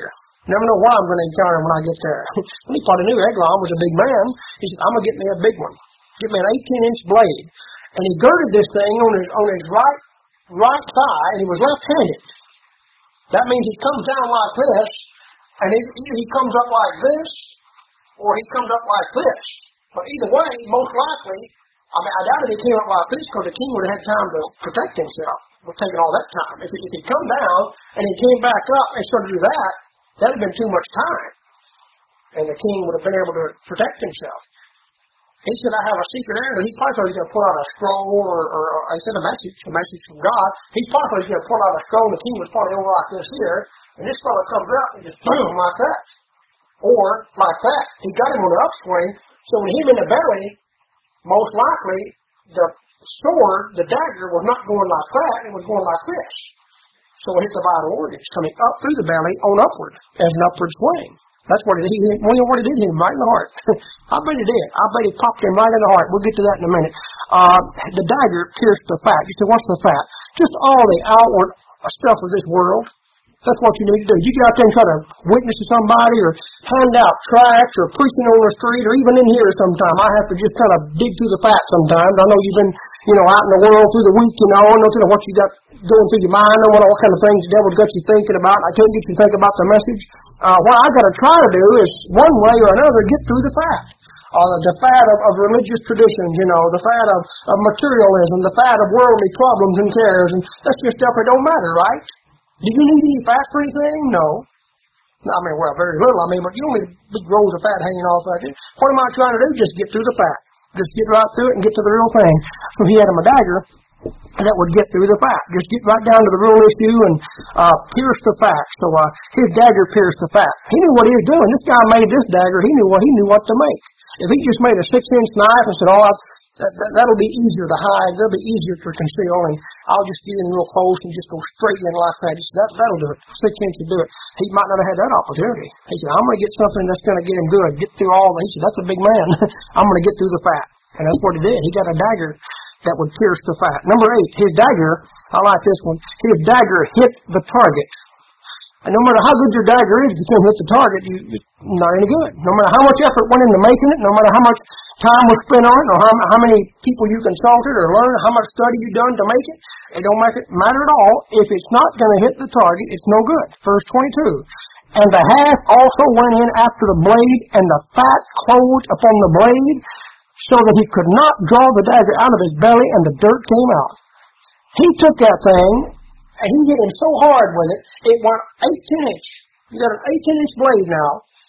Never know why I'm going to encounter him when I get there. Well, he probably knew Eglon was a big man. He said, I'm going to get me a big one. Get me an eighteen-inch blade. And he girded this thing on his on his right right thigh, and he was left-handed. That means he comes down like this, and he, either he comes up like this, or he comes up like this. But either way, most likely, I mean, I doubt if he came up like this, because the king would have had time to protect himself. It would have taken all that time. If, if he'd come down, and he came back up, and started to do that, that would have been too much time. And the king would have been able to protect himself. He said, I have a secret area. He probably thought he was going to pull out a scroll, or, or, or I said a message, a message from God. He probably thought he was going to pull out a scroll, and the king was probably over like this here, and this fellow comes up and just boom, like that. Or like that. He got him on the upswing, so when he hit him in the belly, most likely the sword, the dagger, was not going like that, it was going like this. So it hit the vital organs, coming up through the belly on upward, as an upward swing. That's what it did. Well, what it did hit him right in the heart. I bet it did. I bet it popped him right in the heart. We'll get to that in a minute. Uh, the dagger pierced the fat. You say, what's the fat? Just all the outward stuff of this world. That's what you need to do. You get out there and try to witness to somebody, or hand out tracts, or preaching on the street, or even in here sometime. I have to just kind of dig through the fat sometimes. I know you've been, you know, out in the world through the week, you know, I don't know what you got going through your mind, I don't know what kind of things the devil's got you thinking about. I can't get you to think about the message. Uh, what I got to try to do is, one way or another, get through the fat. Uh, the fat of, of religious traditions, you know, the fat of, of materialism, the fat of worldly problems and cares, and that's just stuff that don't matter, right? Do you need any fat for anything? No. I mean, well, very little. I mean, but you don't need big rolls of fat hanging off like it. What am I trying to do? Just get through the fat. Just get right through it and get to the real thing. So he had him a dagger that would get through the fat. Just get right down to the real issue and uh, pierce the fat. So uh, his dagger pierced the fat. He knew what he was doing. This guy made this dagger. He knew what he knew what to make. If he just made a six-inch knife and said, "Oh, that, that, that'll be easier to hide. That'll be easier to conceal, and I'll just get in real close and just go straight in like that," he said, that, "That'll do it. Six inches will do it." He might not have had that opportunity. He said, "I'm going to get something that's going to get him good. Get through all." He said, "That's a big man. I'm going to get through the fat." And that's what he did. He got a dagger that would pierce the fat. Number eight, his dagger. I like this one. His dagger hit the target. And no matter how good your dagger is, if you can't hit the target, you, it's not any good. No matter how much effort went into making it, no matter how much time was spent on it, or how, how many people you consulted or learned, how much study you done to make it, it don't make it matter at all. If it's not going to hit the target, it's no good. Verse twenty-two. And the haft also went in after the blade, and the fat closed upon the blade, so that he could not draw the dagger out of his belly, and the dirt came out. He took that thing, and he hit him so hard with it, it went eighteen inch. You got an eighteen inch blade now.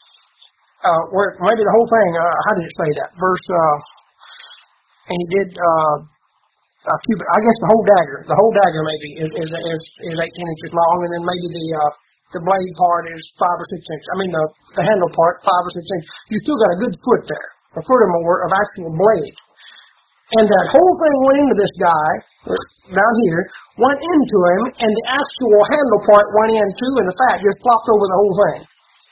Uh, where maybe the whole thing, uh, how did it say that? Verse, uh, and he did, uh, a few, I guess the whole dagger, the whole dagger maybe is, is, is, is eighteen inches long, and then maybe the, uh, the blade part is five or six inches. I mean, the, the handle part, five or six inches. You still got a good foot there, a foot or more of actual blade. And that whole thing went into this guy, down here, went into him, and the actual handle part went in too, and the fat just plopped over the whole thing.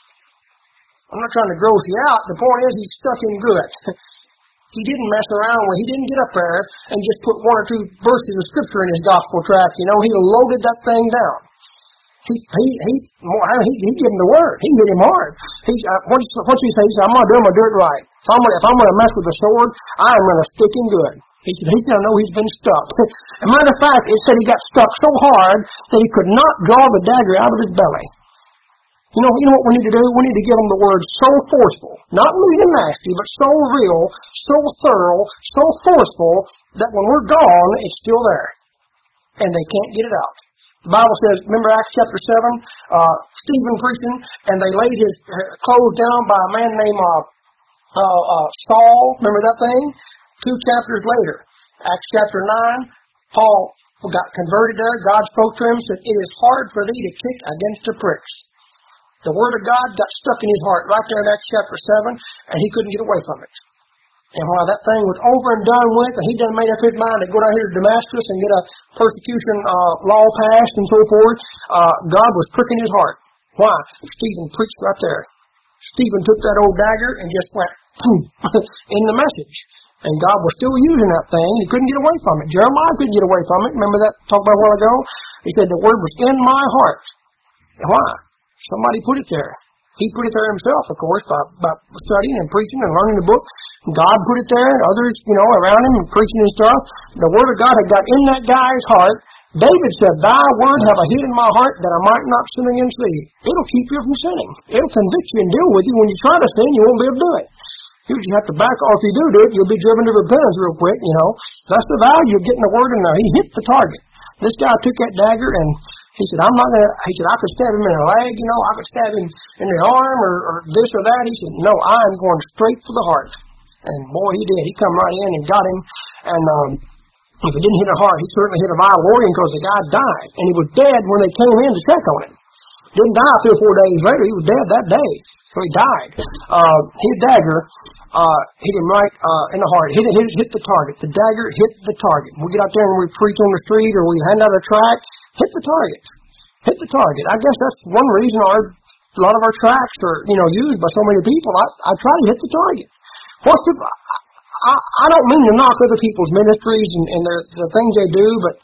I'm not trying to gross you out. The point is, he stuck him good. He didn't mess around with, he didn't get up there and just put one or two verses of scripture in his gospel tract. You know, he loaded that thing down. He he he he, he gave him the word. He hit him hard. He uh, once once he said, he said, "I'm gonna do him, I'm gonna do it right. If I'm gonna if I'm gonna mess with the sword, I'm gonna stick him good." He said he's gonna know he's been stuck. As a matter of fact, it said he got stuck so hard that he could not draw the dagger out of his belly. You know, you know what we need to do? We need to give them the word so forceful, not lewd and nasty, but so real, so thorough, so forceful that when we're gone, it's still there, and they can't get it out. The Bible says, remember Acts chapter seven, uh, Stephen preaching, and they laid his clothes down by a man named uh, uh, uh, Saul. Remember that thing? Two chapters later, Acts chapter nine, Paul got converted there. God spoke to him and said, "It is hard for thee to kick against the pricks." The word of God got stuck in his heart right there in Acts chapter seven, and he couldn't get away from it. And while that thing was over and done with, and he done made up his mind to go down here to Damascus and get a persecution uh, law passed and so forth, uh, God was pricking his heart. Why? Stephen preached right there. Stephen took that old dagger and just went boom, in the message. And God was still using that thing. He couldn't get away from it. Jeremiah couldn't get away from it. Remember that talked about a while ago? He said the word was in my heart. And why? Somebody put it there. He put it there himself, of course, by, by studying and preaching and learning the book. God put it there, and others, you know, around him and preaching and stuff. The Word of God had got in that guy's heart. David said, Thy word have I hid in my heart that I might not sin against thee. It'll keep you from sinning. It'll convict you and deal with you. When you try to sin, you won't be able to do it. You have to back off. If you do do it, you'll be driven to repentance real quick, you know. That's the value of getting the word in there. He hit the target. This guy took that dagger and he said, I'm not going to, he said, I could stab him in the leg, you know, I could stab him in the arm or, or this or that. He said, no, I'm going straight for the heart. And boy, he did. He come right in and got him. And um, if he didn't hit the heart, he certainly hit a vital organ because the guy died. And he was dead when they came in to check on him. Didn't die three or four days later. He was dead that day. So he died. Uh, his dagger uh, hit him right uh, in the heart. Hit, hit, hit the target. The dagger hit the target. We get out there and we preach on the street or we hand out a tract. Hit the target. Hit the target. I guess that's one reason our a lot of our tracts are, you know, used by so many people. I, I try to hit the target. What's the... I, I don't mean to knock other people's ministries and, and their, the things they do, but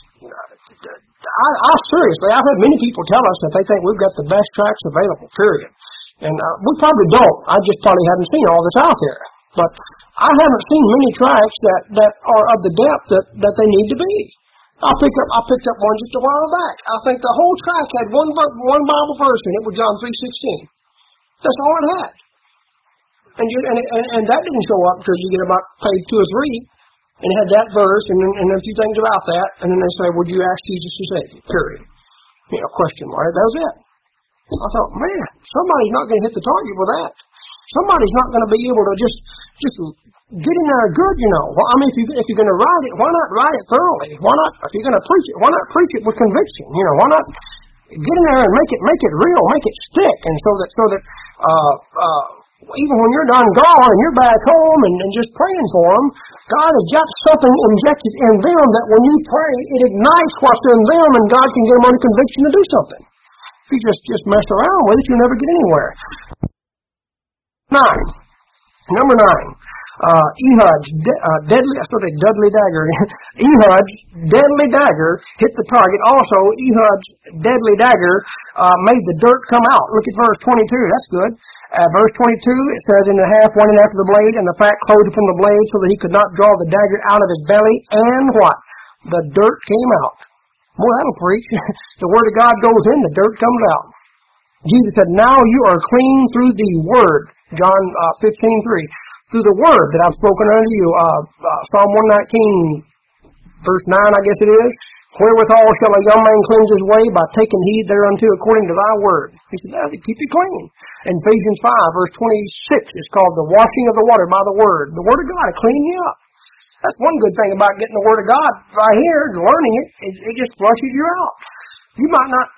I, I seriously, I've had many people tell us that they think we've got the best tracts available, period. And uh, we probably don't. I just probably haven't seen all this out there. But I haven't seen many tracts that, that are of the depth that, that they need to be. I picked up I picked up one just a while back. I think the whole tract had one one Bible verse in it with John three sixteen. That's all it had. And, you, and, and and that didn't show up until you get about page two or three, and it had that verse and, and a few things about that, and then they say, would you ask Jesus to save you? Period. You know, question mark. That was it. I thought, man, somebody's not going to hit the target with that. Somebody's not going to be able to just just get in there good, you know. Well, I mean, if, you, if you're going to write it, why not write it thoroughly? Why not, if you're going to preach it, why not preach it with conviction? You know, why not get in there and make it make it real, make it stick, and so that so that uh, uh, even when you're done gone and you're back home and, and just praying for them, God has got something injected in them that when you pray, it ignites what's in them, and God can get them under conviction to do something. If you just, just mess around with it, you'll never get anywhere. Nine. Number nine. Uh, Ehud's de- uh, deadly, I said Dudley dagger. Ehud's deadly dagger hit the target. Also, Ehud's deadly dagger uh, made the dirt come out. Look at verse twenty-two. That's good. Uh, verse twenty-two, it says, in the half went in after the blade, and the fat closed upon the blade, so that he could not draw the dagger out of his belly. And what? The dirt came out. Boy, that'll preach. The word of God goes in, the dirt comes out. Jesus said, now you are clean through the word. John uh, fifteen three. Through the word that I've spoken unto you. Uh, uh, Psalm one nineteen, verse nine, I guess it is. Wherewithal shall a young man cleanse his way? By taking heed thereunto according to thy word. He said, that'll keep you clean. In Ephesians five, verse twenty-six, it's called the washing of the water by the word. The word of God will clean you up. That's one good thing about getting the word of God right here, learning it, it, it just flushes you out. You might not,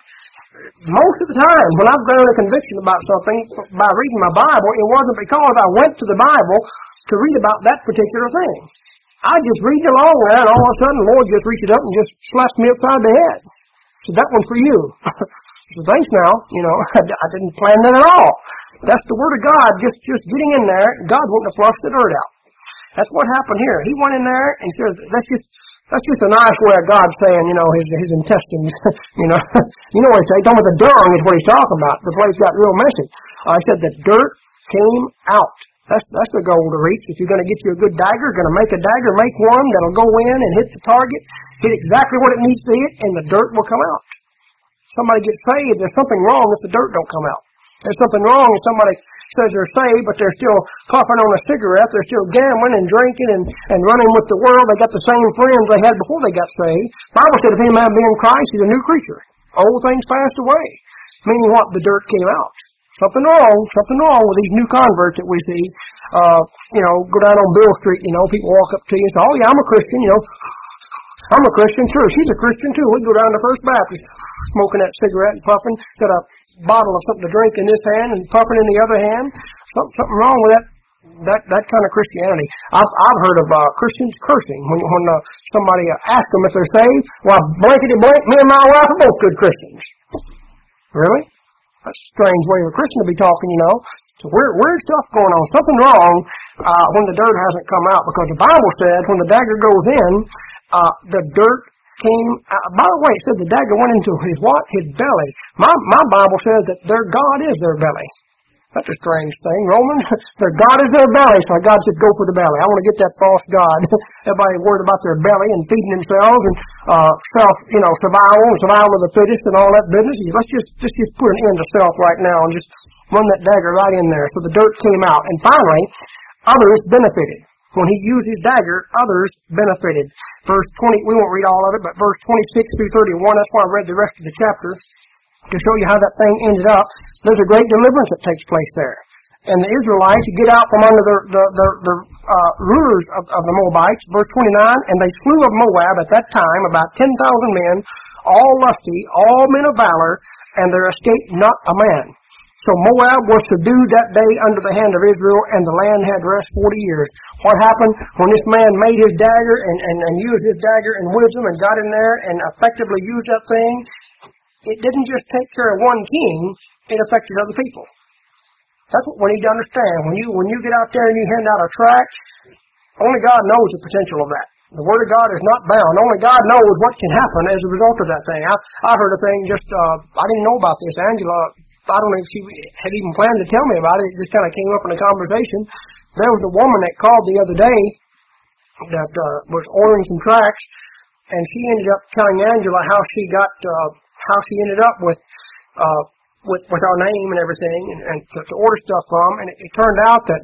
most of the time, when I've grown a conviction about something by reading my Bible, it wasn't because I went to the Bible to read about that particular thing. I just read along there, and all of a sudden, the Lord just reached up and just slapped me upside the head. So that one's for you. So thanks now. You know, I didn't plan that at all. That's the Word of God just, just getting in there. God wanting to flush the dirt out. That's what happened here. He went in there and he says, that's just that's just a nice way of God saying, you know, his his intestines. you know, you know what he's saying? Talking about the dung is what he's talking about. The place got real messy. Uh, he said the dirt came out. That's that's the goal to reach. If you're going to get you a good dagger, going to make a dagger, make one that'll go in and hit the target, hit exactly what it needs to hit, and the dirt will come out. Somebody gets saved, there's something wrong if the dirt don't come out. There's something wrong if somebody says they're saved, but they're still puffing on a cigarette, they're still gambling and drinking and, and running with the world. They got the same friends they had before they got saved. The Bible said if any man be in Christ, he's a new creature. Old things passed away. Meaning what? The dirt came out. Something wrong, something wrong with these new converts that we see. Uh, you know, go down on Bill Street, you know, people walk up to you and say, oh yeah, I'm a Christian, you know. I'm a Christian, sure, she's a Christian too. We go down to First Baptist, smoking that cigarette and puffing, got a bottle of something to drink in this hand and puffing in the other hand. Something, something wrong with that that that kind of Christianity. I've I've heard of uh, Christians cursing when when uh, somebody uh, asks them if they're saved. Well, blankety blank, me and my wife are both good Christians. Really? That's a strange way of a Christian to be talking, you know. So weird, weird stuff going on. Something wrong uh, when the dirt hasn't come out, because the Bible said when the dagger goes in, uh, the dirt came out. By the way, it said the dagger went into his what? His belly. My my Bible says that their God is their belly. That's a strange thing. Romans, their God is their belly, so God said, go for the belly. I want to get that false God. Everybody worried about their belly and feeding themselves and uh, self, you know, survival, survival of the fittest and all that business. Let's just, let's just put an end to self right now and just run that dagger right in there. So the dirt came out. And finally, others benefited. When he used his dagger, others benefited. Verse twenty, we won't read all of it, but verse twenty-six through thirty-one, that's why I read the rest of the chapter, to show you how that thing ended up. There's a great deliverance that takes place there. And the Israelites get out from under the, the, the, the uh, rulers of, of the Moabites, verse twenty-nine, and they slew of Moab at that time about ten thousand men, all lusty, all men of valor, and there escaped not a man. So Moab was subdued that day under the hand of Israel, and the land had rest forty years. What happened when this man made his dagger and, and, and used his dagger in wisdom and got in there and effectively used that thing? It didn't just take care of one king, it affected other people. That's what we need to understand. When you when you get out there and you hand out a tract, only God knows the potential of that. The Word of God is not bound. Only God knows what can happen as a result of that thing. I, I heard a thing just, uh, I didn't know about this. Angela, I don't know if she had even planned to tell me about it. It just kind of came up in a conversation. There was a woman that called the other day that uh, was ordering some tracts, and she ended up telling Angela how she got, uh, how she ended up with, uh, with with our name and everything, and, and to, to order stuff from. And it, it turned out that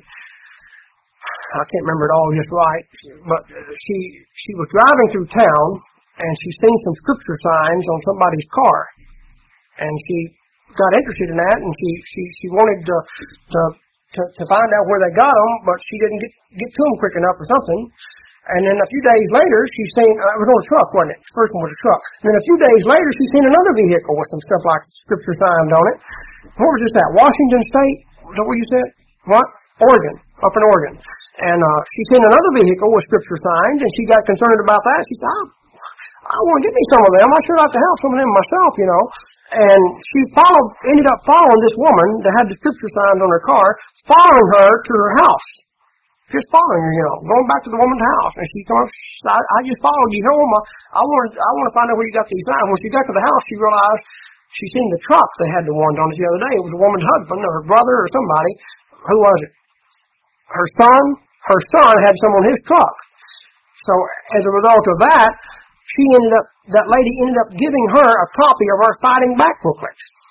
I can't remember it all just right, but she she was driving through town and she seen some scripture signs on somebody's car, and she got interested in that, and she she she wanted to to to, to find out where they got them, but she didn't get get to them quick enough or something. And then a few days later, she seen, uh, it was on a truck, wasn't it? The first one was a truck. And then a few days later, she seen another vehicle with some stuff like scripture signs on it. Where was this at? Washington State? Is that what you said? What? Oregon. Up in Oregon. And uh, she seen another vehicle with scripture signs, and she got concerned about that. She said, I, I want to get me some of them. I sure like to have some of them myself, you know. And she followed, ended up following this woman that had the scripture signs on her car, following her to her house. Just following her, you know, going back to the woman's house. And she comes, I, I just followed you home. I, I want I want to find out where you got these signs. When she got to the house, she realized she seen the truck they had the ones on it the other day. It was a woman's husband or her brother or somebody. Who was it? Her son? Her son had some on his truck. So as a result of that, she ended up, that lady ended up giving her a copy of our Fighting Back booklet.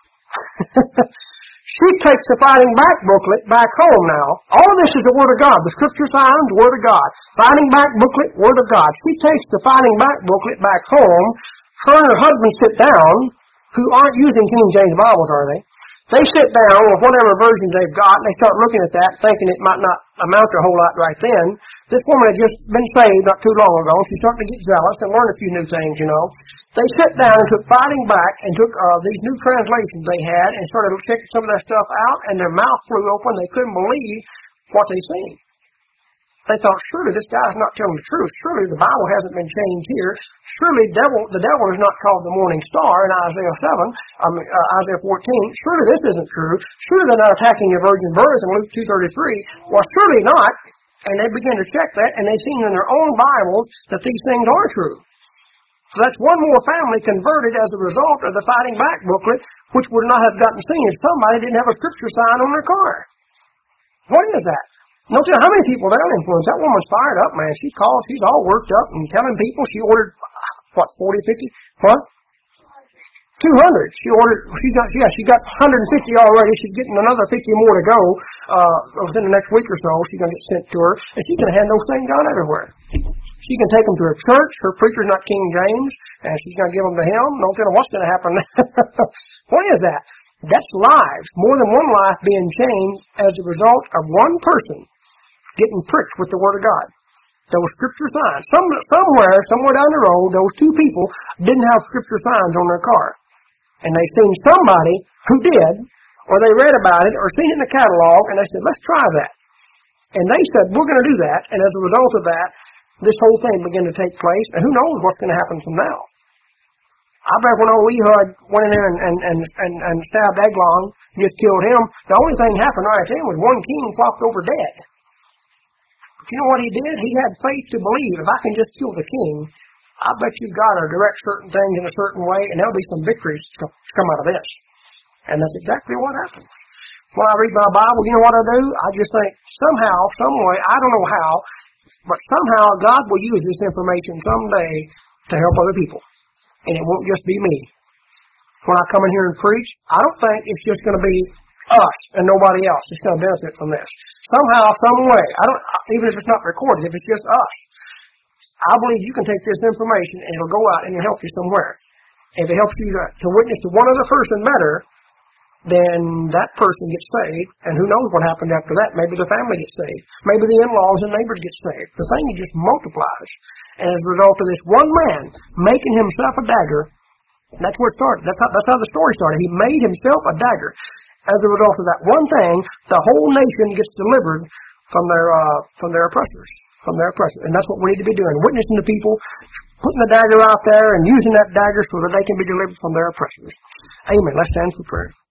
She takes the Fighting Back booklet back home now. All of this is the Word of God. The Scripture signs, Word of God. Fighting Back booklet, Word of God. She takes the Fighting Back booklet back home. Her and her husband sit down, who aren't using King James Bibles, are they? They sit down with whatever versions they've got, and they start looking at that, thinking it might not amount to a whole lot right then. This woman had just been saved not too long ago, and she's starting to get jealous and learn a few new things, you know. They sat down and took Fighting Back and took uh, these new translations they had and started checking some of that stuff out, and their mouth flew open. They couldn't believe what they seen. They thought, surely this guy's not telling the truth. Surely the Bible hasn't been changed here. Surely devil, the devil is not called the morning star in Isaiah seven, um, uh, Isaiah fourteen. Surely this isn't true. Surely they're not attacking your virgin birth in Luke two thirty-three. Well, surely not. And they began to check that, and they seen in their own Bibles that these things are true. So that's one more family converted as a result of the Fighting Back booklet, which would not have gotten seen if somebody didn't have a scripture sign on their car. What is that? No telling how many people that'll influence. That woman's fired up, man. She called, she's all worked up and telling people. She ordered, what, forty, fifty? What? two hundred. She ordered, she got, yeah, she got one hundred fifty already. She's getting another fifty more to go, uh, within the next week or so. She's going to get sent to her. And she can hand those things out everywhere. She can take them to her church. Her preacher's not King James, and she's going to give them to him. No telling what's going to happen. What is that? That's lives. More than one life being changed as a result of one person getting pricked with the Word of God. Those scripture signs. Some, somewhere, somewhere down the road, those two people didn't have scripture signs on their car. And they seen somebody who did, or they read about it, or seen it in the catalog, and they said, let's try that. And they said, we're going to do that, and as a result of that, this whole thing began to take place, and who knows what's going to happen from now. I bet when old Ehud went in there and, and, and, and, and stabbed Eglon, just killed him, the only thing happened right then was one king flopped over dead. You know what he did? He had faith to believe, if I can just kill the king, I bet you God will direct certain things in a certain way, and there'll be some victories to come out of this. And that's exactly what happened. When I read my Bible, you know what I do? I just think, somehow, some way, I don't know how, but somehow God will use this information someday to help other people. And it won't just be me. When I come in here and preach, I don't think it's just going to be us and nobody else that's going to benefit from this. Somehow, some way, I don't, even if it's not recorded, if it's just us, I believe you can take this information and it'll go out and it'll help you somewhere. If it helps you to, to witness to one other person better, then that person gets saved, and who knows what happened after that. Maybe the family gets saved. Maybe the in-laws and neighbors get saved. The thing just multiplies. And as a result of this one man making himself a dagger, that's where it started. That's how, that's how the story started. He made himself a dagger. As a result of that one thing, the whole nation gets delivered from their uh, from their oppressors. From their oppressors. And that's what we need to be doing. Witnessing to people, putting the dagger out there, and using that dagger so that they can be delivered from their oppressors. Amen. Let's stand for prayer.